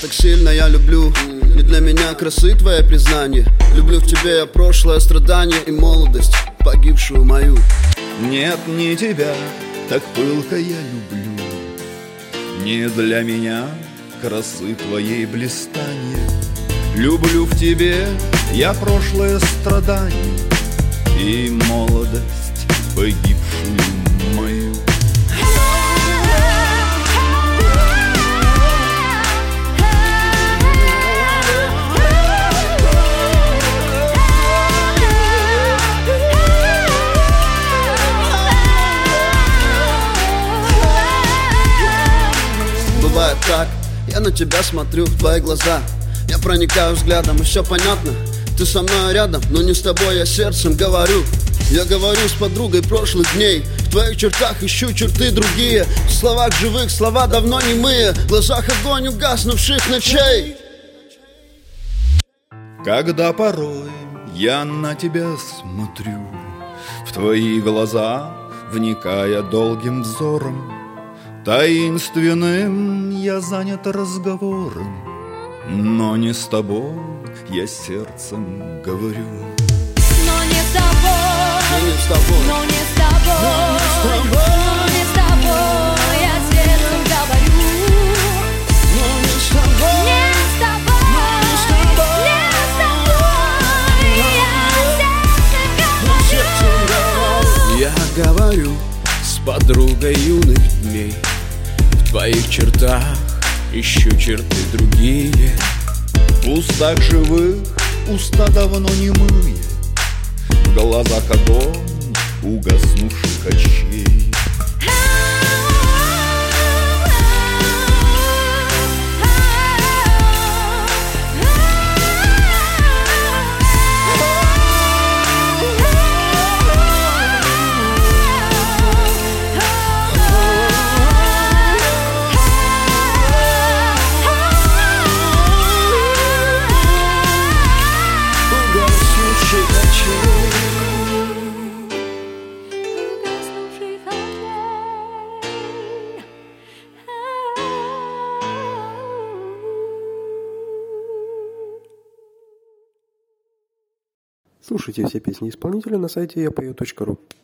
так сильно я люблю. Не для меня красы твои признания. Люблю в тебе я прошлое, страдание и молодость, погибшую мою. Нет, не тебя, так пылко я люблю. Не для меня красы твоей блистания. Люблю в тебе я прошлое страдание и молодость, погибшую мою. Бывает так, я на тебя смотрю, в твои глаза, я проникаю взглядом, и все понятно. Ты со мной рядом, но не с тобой я сердцем говорю. Я говорю с подругой прошлых дней. В твоих чертах ищу черты другие. В словах живых слова давно немые. В глазах огонь угаснувших ночей. Когда порой я на тебя смотрю, в твои глаза вникая долгим взором, таинственным я занят разговором, но не с тобой я сердцем говорю. Но не с тобой, Но не с тобой, но не с тобой, но не с тобой я сердцем говорю. но не с тобой, Не с тобой, не с тобой я сердцем говорю. Я говорю с подругой юных дней. В твоих чертах ищу черты другие. В устах живых уста давно немые, в глазах огонь угаснувших очей. Слушайте все песни исполнителя на сайте yapою.ru.